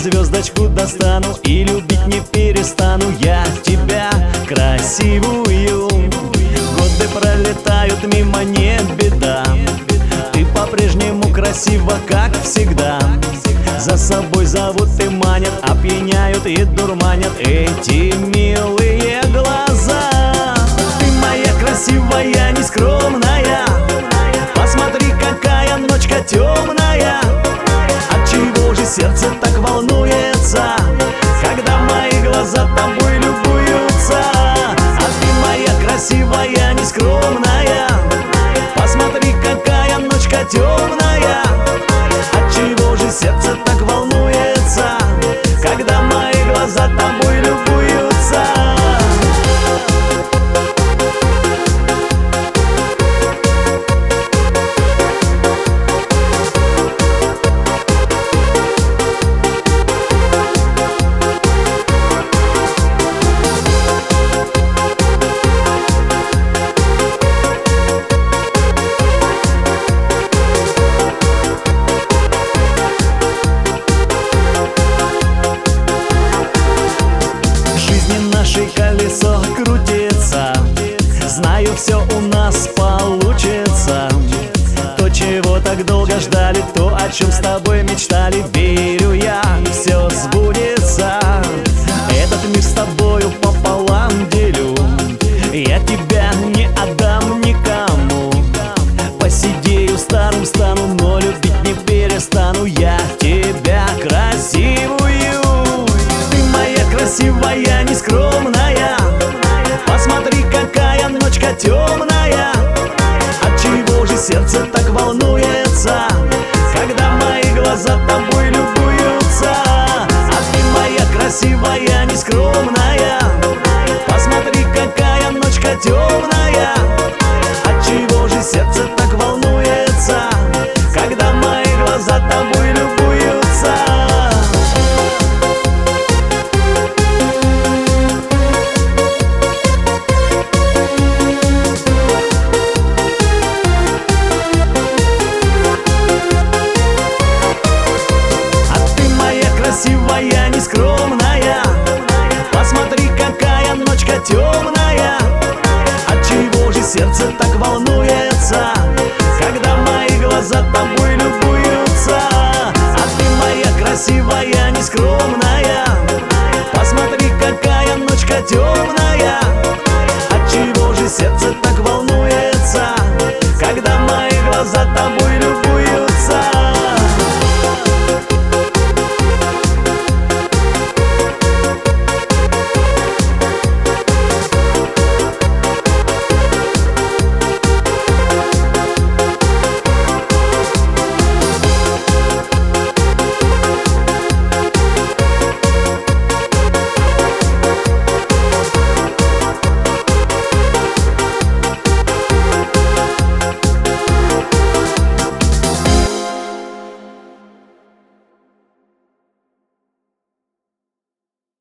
звездочку достану и любить не перестану я тебя, красивую. Годы пролетают мимо, не беда, ты по-прежнему красива, как всегда. За собой зовут и манят, опьяняют и дурманят эти милые глаза. Ты моя красивая, нескромная, посмотри, какая ночка темная. Отчего же сердце так волнуется, когда мои глаза тобой любуются? А ты моя красивая, нескромная, посмотри, какая ночка темная. Отчего же сердце так волнуется, когда мои глаза тобой любуются? Колесо крутится, знаю, все у нас получится. То, чего так долго ждали, то, о чем с тобой мечтали, верю я, все сбудется. Этот мир с тобою пополам делю, я тебя не отдам никому. Посидею старым стану, но любить не перестану я тебя, красивую. Ты моя красивая, нескромная, посмотри, какая ночка темная. Отчего же сердце так волнуется, когда мои глаза тобой любуются? А ты моя красивая, нескромная, посмотри, какая ночка темная. Отчего же сердце так волнуется, когда мои глаза тобой любуются? Красивая, нескромная, посмотри, какая ночка темная. Отчего же сердце так волнуется, когда мои глаза тобой любуются? А ты моя красивая, нескромная, посмотри, какая ночка темная.